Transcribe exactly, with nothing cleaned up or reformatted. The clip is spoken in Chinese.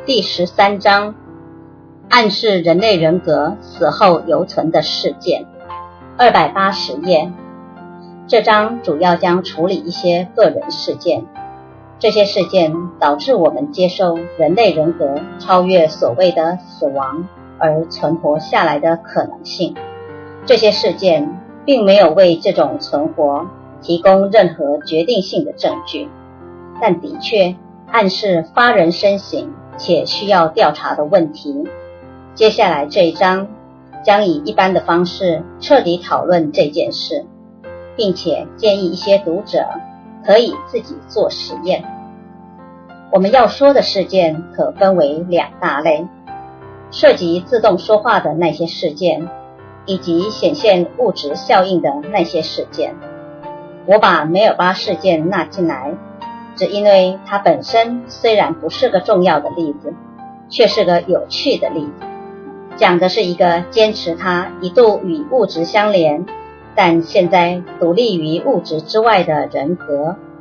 第十三章，暗示人类人格死后犹存的事件，二百八十页。这章主要将处理一些个人事件，这些事件导致我们接受人类人格超越所谓的死亡而存活下来的可能性。这些事件并没有为这种存活提供任何决定性的证据，但的确暗示发人深省且需要调查的问题。接下来这一章将以一般的方式彻底讨论这件事，并且建议一些读者可以自己做实验。我们要说的事件可分为两大类，涉及自动说话的那些事件，以及显现物质效应的那些事件。我把梅尔巴事件纳进来，只因为它本身虽然不是个重要的例子，却是个有趣的例子，讲的是一个坚持他一度与物质相连，但现在独立于物质之外的人格